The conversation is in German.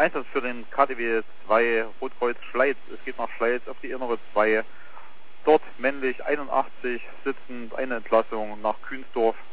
Einsatz für den KTW 2 Rotkreuz Schleiz. Es geht nach Schleiz auf die innere 2. Dort männlich 81 sitzend, eine Entlassung nach Kühnsdorf.